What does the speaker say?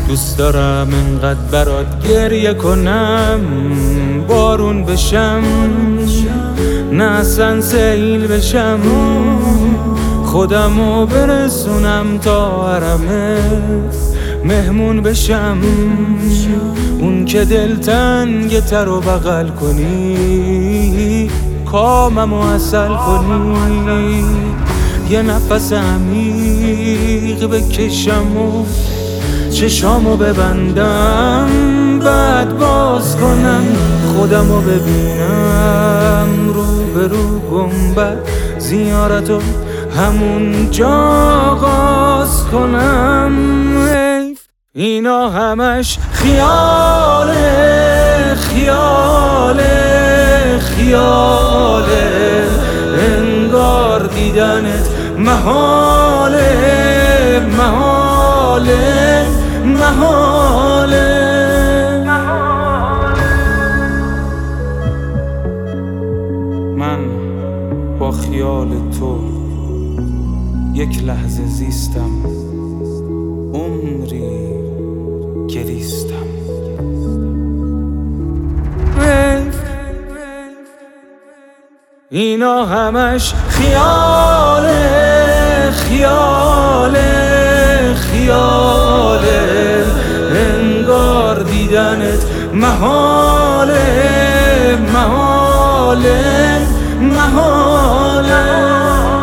دوست دارم انقدر برات گریه کنم، بارون بشم نه اصلا سیل بشم، خودمو برسونم تا حرمت مهمون بشم، اون که دلتنگ تر و بغل کنی کاممو عسل کنی، یه نفس عمیق بکشم و چشامو ببندم، بعد باز کنم خودمو ببینم رو به رو گنبد زیارتو همون جا آغاز کنم. اینا همش خیاله خیاله خیاله، انگار دیدنت محاله محاله محاله. من با خیال تو یک لحظه زیستم، عمری گریستم. اینا همش خیاله خیاله خیاله، انگار دیدنت محاله محاله محاله.